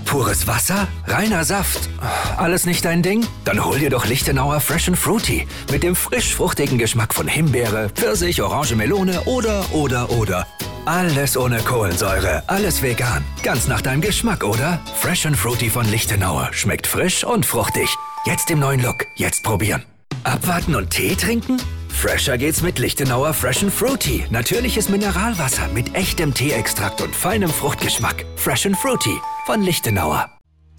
Pures Wasser? Reiner Saft? Alles nicht dein Ding? Dann hol dir doch Lichtenauer Fresh and Fruity. Mit dem frisch-fruchtigen Geschmack von Himbeere, Pfirsich, Orange, Melone oder. Alles ohne Kohlensäure, alles vegan. Ganz nach deinem Geschmack, oder? Fresh and Fruity von Lichtenauer. Schmeckt frisch und fruchtig. Jetzt im neuen Look. Jetzt probieren. Abwarten und Tee trinken? Fresher geht's mit Lichtenauer Fresh and Fruity. Natürliches Mineralwasser mit echtem Teeextrakt und feinem Fruchtgeschmack. Fresh and Fruity von Lichtenauer.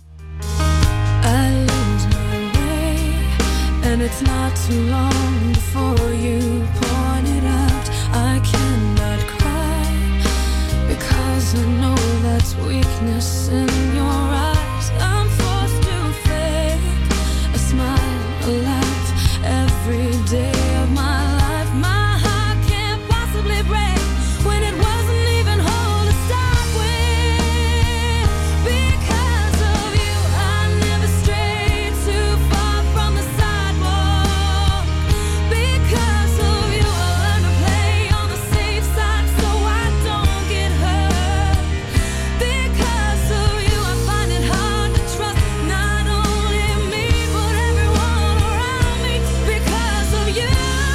I lose my way, and it's not too long before you point it out. I cannot cry, because I know that's weakness in your eyes. I'm forced to fake a smile, a laugh, every day of my life. My heart can't possibly break when it wasn't even whole to start with. Because of you, I never strayed too far from the sidewalk. Because of you, I learned to play on the safe side so I don't get hurt. Because of you, I find it hard to trust not only me but everyone around me. Because of you,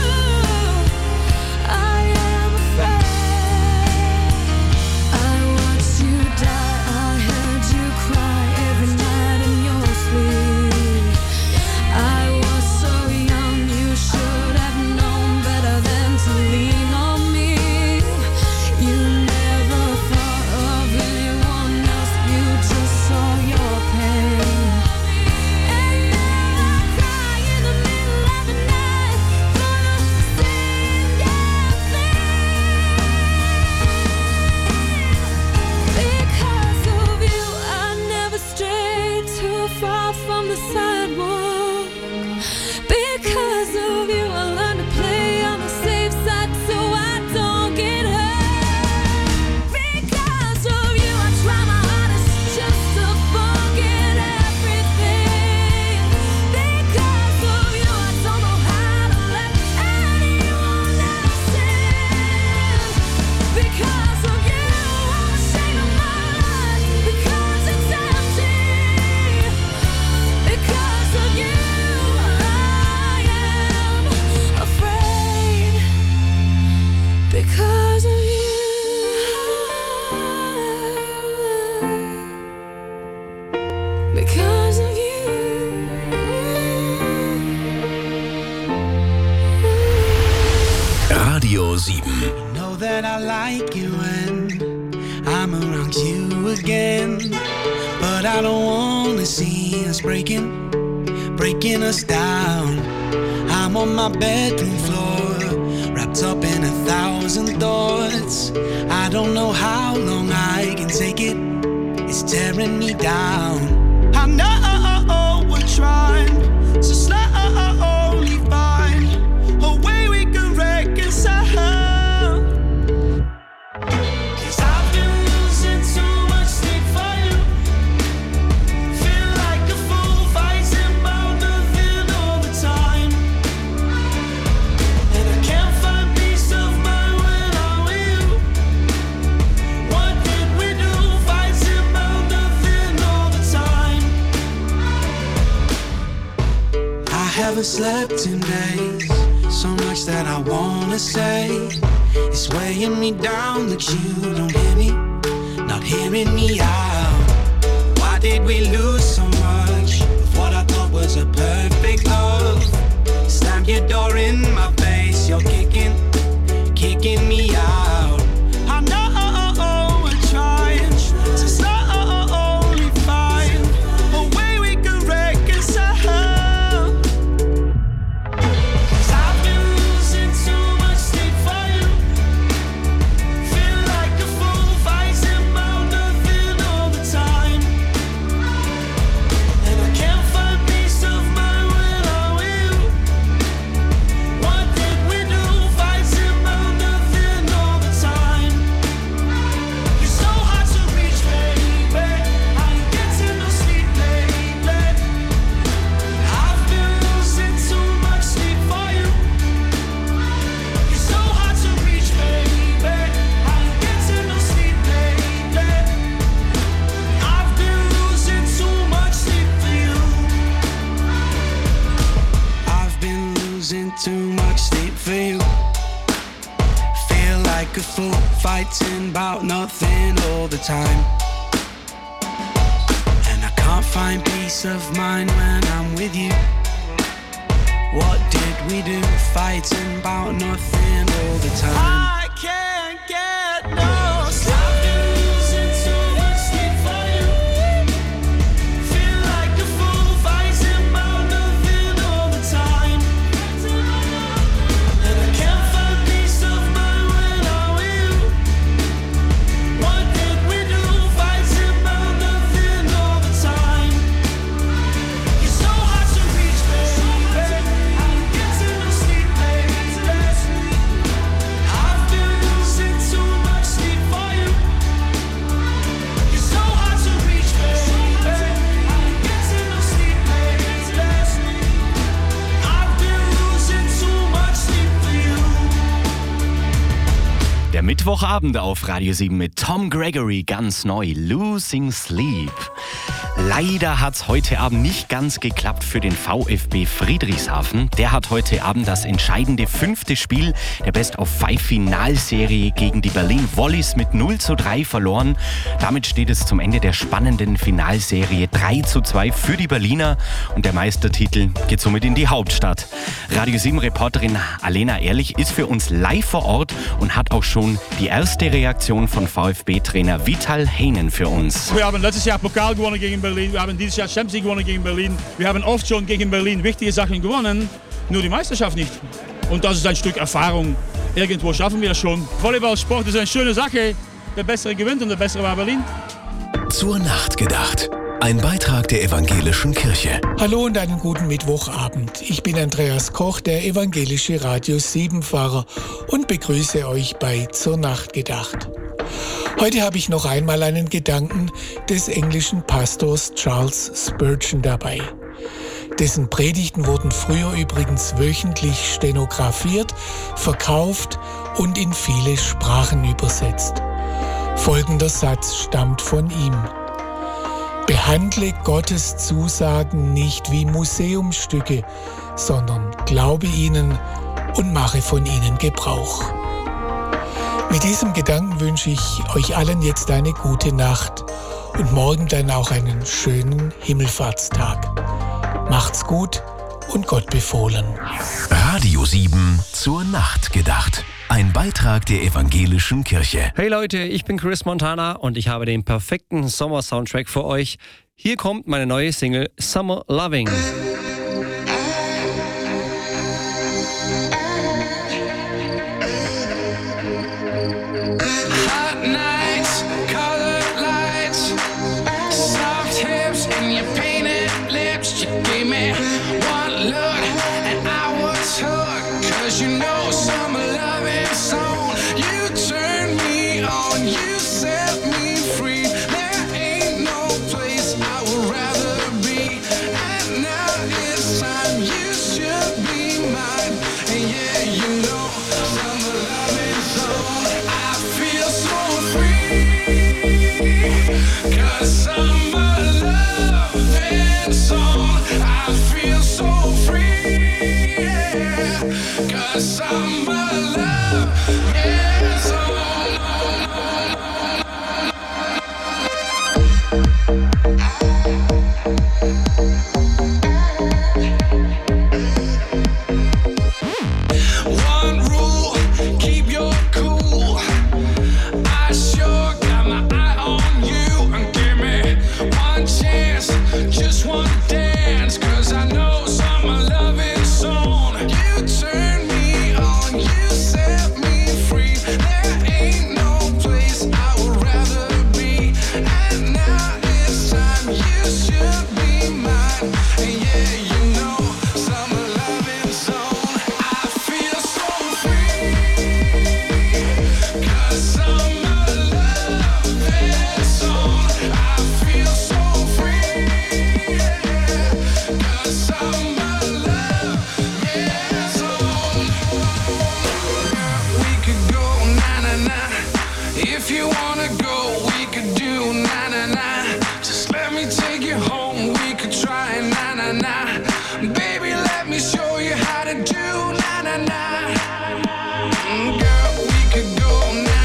I am afraid. I watched you die, I heard you cry every night in your sleep. I was so young, you should have known better than to lean on me. You never thought of anyone else, you just saw your pain. And now I cry in the middle of the night for the same damn thing. Because of you, I never strayed too far from the sidewalk. Because of you, I learned to play on the safe side so I don't get hurt. Because of you, I try my hardest just to forget everything. Because of you, I don't know how to let anyone else in. Because of you, I'm ashamed of my life because it's empty. Because of you, I am afraid. Because of you. Because of you. Radio 7. Know that I like it when I'm around you again, but I don't wanna see us breaking us down. I'm on my bedroom floor, wrapped up in 1,000 thoughts. I don't know how long I can take it, it's tearing me down. I know we're trying to slowly find a way we can reconcile. 'Cause I've been losing too much sleep for you. Feel like a fool fighting about nothing all the time. And I can't find peace of mind when I'm with you. What did we do? Fighting about nothing all the time. I haven't slept in days, so much that I wanna say. It's weighing me down that you don't hear me, not hearing me out. Why did we lose so much of what I thought was a perfect love? Slam your door in my face, you're kicking me out. I know we're trying to slowly find a way we can reconcile. 'Cause I've been losing too much sleep for you. Feel like a fool fighting about nothing all the time. like a fool, fighting about nothing all the time. And I can't find peace of mind when I'm with you. What did we do? Fighting about nothing all the time. I can't get no sleep. I've been losing too much sleep for you. Feel like a fool, fighting about nothing all the time. And I can't find peace of mind when I'm with you. What did we do? Fighting about nothing all the time. You're so hard to reach, baby. I'm getting no sleep, baby. I've been losing too much sleep for you. You're so hard to reach, baby. I'm getting no sleep, baby. I've been losing too much sleep for you. Der Mittwochabend auf Radio 7 mit Tom Gregory, ganz neu, Losing Sleep. Leider hat es heute Abend nicht ganz geklappt für den VfB Friedrichshafen. Der hat heute Abend das entscheidende 5. Spiel der Best-of-5-Finalserie gegen die Berlin Volleys mit 0:3 verloren. Damit steht es zum Ende der spannenden Finalserie 3:2 für die Berliner und der Meistertitel geht somit in die Hauptstadt. Radio 7-Reporterin Alena Ehrlich ist für uns live vor Ort und hat auch schon die erste Reaktion von VfB-Trainer Vital Heinen für uns. Wir haben letztes Jahr Pokal gewonnen gegen Berlin, wir haben dieses Jahr Champions League gewonnen gegen Berlin. Wir haben oft schon gegen Berlin wichtige Sachen gewonnen, nur die Meisterschaft nicht. Und das ist ein Stück Erfahrung. Irgendwo schaffen wir es schon. Volleyballsport ist eine schöne Sache. Der Bessere gewinnt und der Bessere war Berlin. Zur Nacht gedacht. Ein Beitrag der Evangelischen Kirche. Hallo und einen guten Mittwochabend. Ich bin Andreas Koch, der evangelische Radio 7-Pfarrer und begrüße euch bei Zur Nacht gedacht. Heute habe ich noch einmal einen Gedanken des englischen Pastors Charles Spurgeon dabei. Dessen Predigten wurden früher übrigens wöchentlich stenografiert, verkauft und in viele Sprachen übersetzt. Folgender Satz stammt von ihm: Behandle Gottes Zusagen nicht wie Museumsstücke, sondern glaube ihnen und mache von ihnen Gebrauch. Mit diesem Gedanken wünsche ich euch allen jetzt eine gute Nacht und morgen dann auch einen schönen Himmelfahrtstag. Macht's gut und Gott befohlen. Radio 7 zur Nacht gedacht. Ein Beitrag der Evangelischen Kirche. Hey Leute, ich bin Chris Montana und ich habe den perfekten Sommer-Soundtrack für euch. Hier kommt meine neue Single Summer Loving. Hot nights, colored lights, soft hips and your painted lips. You gave me one look and I was hooked. 'Cause you know summer loving song. You turned me on, you set me free. There ain't no place I would rather be. And now it's time, you should be mine. And yeah, you know summer loving song. I feel so free. 'Cause summer loving song. I feel so free. Yeah. 'Cause summer loving song. One rule, keep your cool. I sure got my eye on you. And give me one chance, just one dance. 'Cause I know summer loving song. You turn me on, you set me free. There ain't no place I would rather be. And now it's time, you should be mine. And yeah, you know summer loving song. I feel so free. 'Cause summer loving song. I feel so free. Yeah. 'Cause summer loving song. We could go na-na-na. If you wanna go, we could do na-na-na. Just let me take you home, we could try na-na-na. Baby, let me show you how to do na-na-na. Girl, we could go na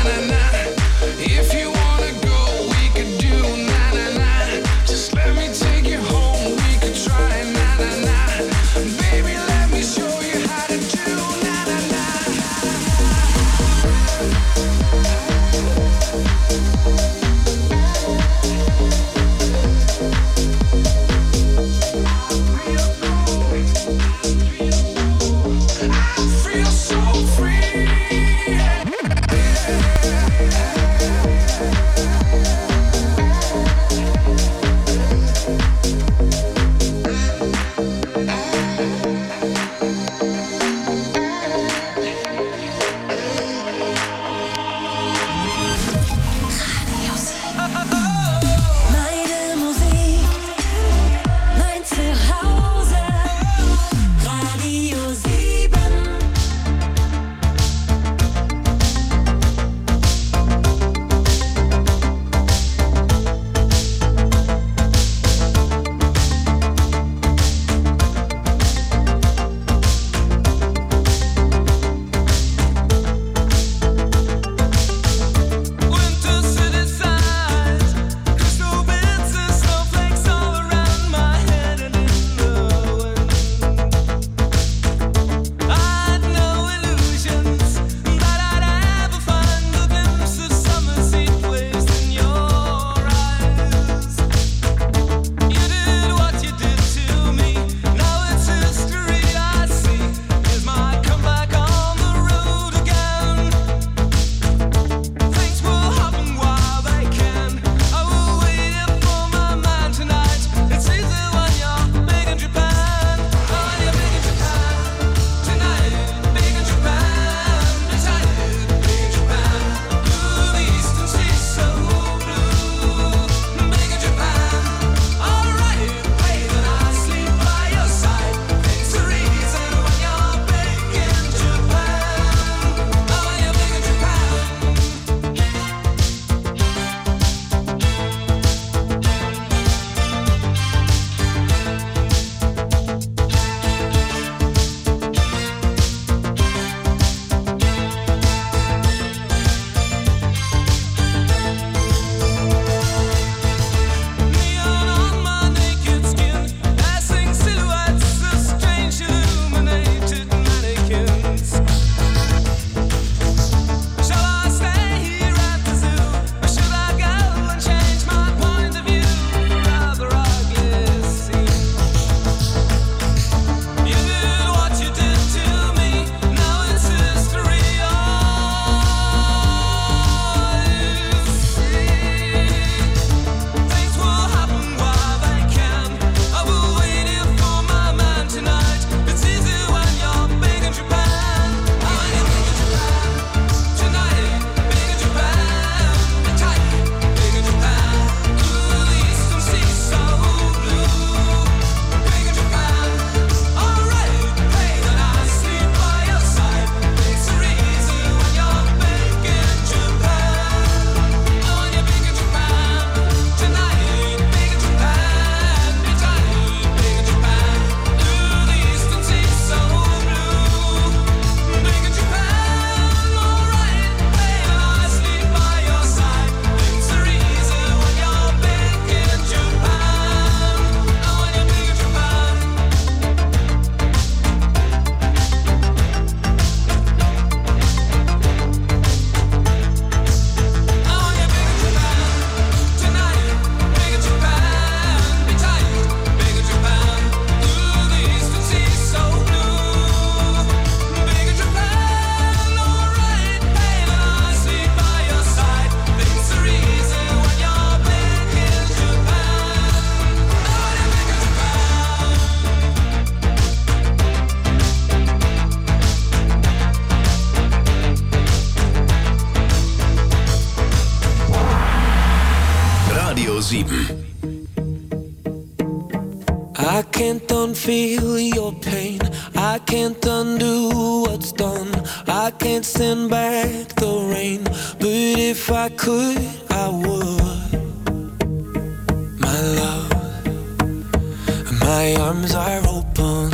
I can't unfeel your pain. I can't undo what's done. I can't send back the rain, but if I could, I would. My love, my arms are open.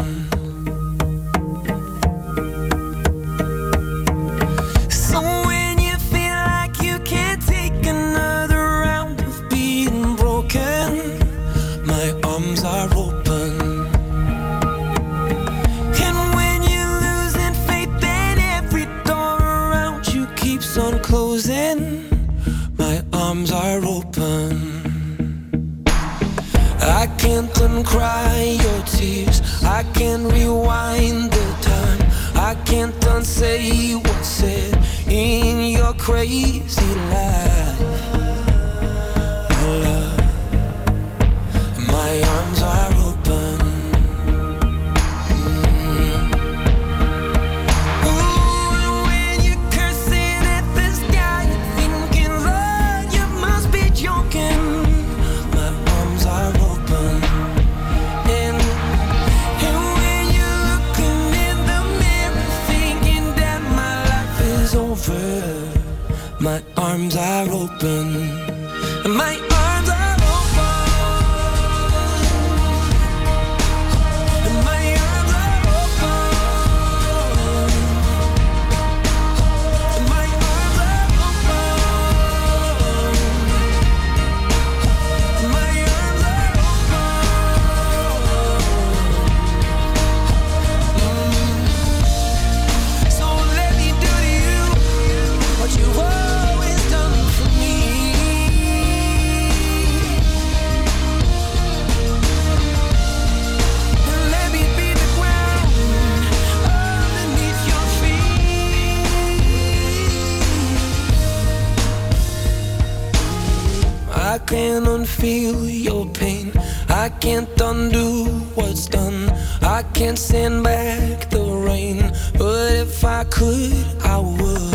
So when you feel like you can't take another round of being broken, my arms are open. On closing, my arms are open. I can't uncry your tears. I can't rewind the time. I can't unsay what's said in your crazy life. My love, my arms are open. My arms are open. My arms are open. My arms are open. My arms are open. My arms are open. So let me do to you what you want. I can't unfeel your pain. I can't undo what's done. I can't send back the rain, but if I could, I would.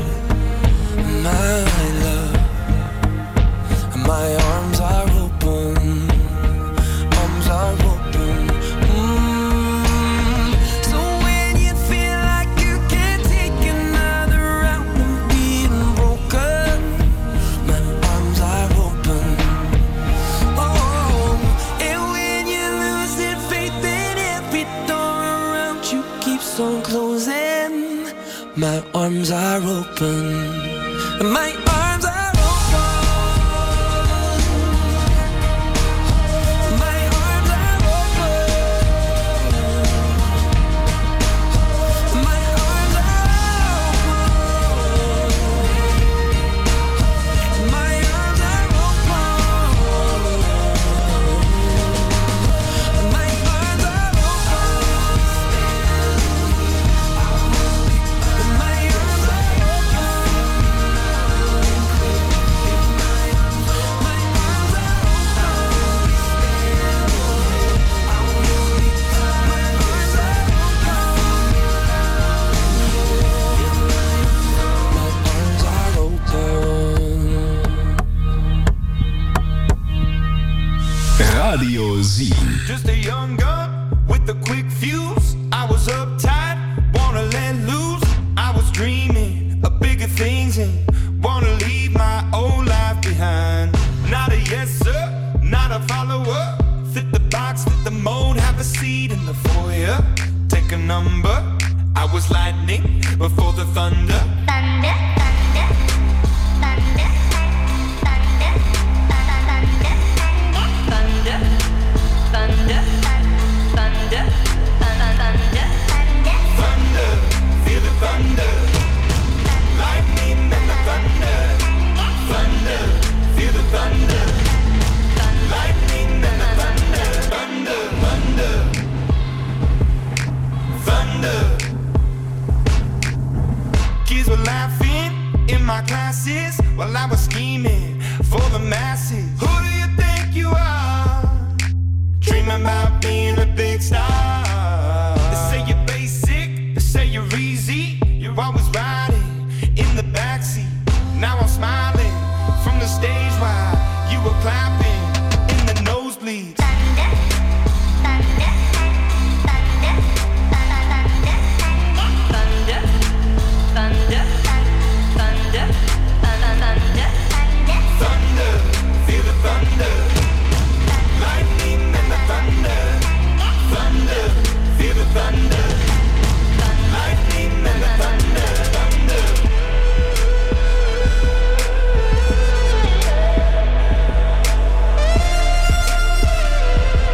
My love, my arms are open. Arms are open. So when you feel like you can't take another round of being broken, my arms are open. On closing, my arms are open. My arms are open. My arms are open. My arms are open. My arms are open. My arms are Radio 7. Just a young gun with a quick fuse. I was uptight, wanna let loose. I was dreaming of bigger things and wanna leave my old life behind. Not a yes sir, not a follower. Fit the box, fit the mold, have a seat in the foyer. Take a number, I was lightning before the thunder.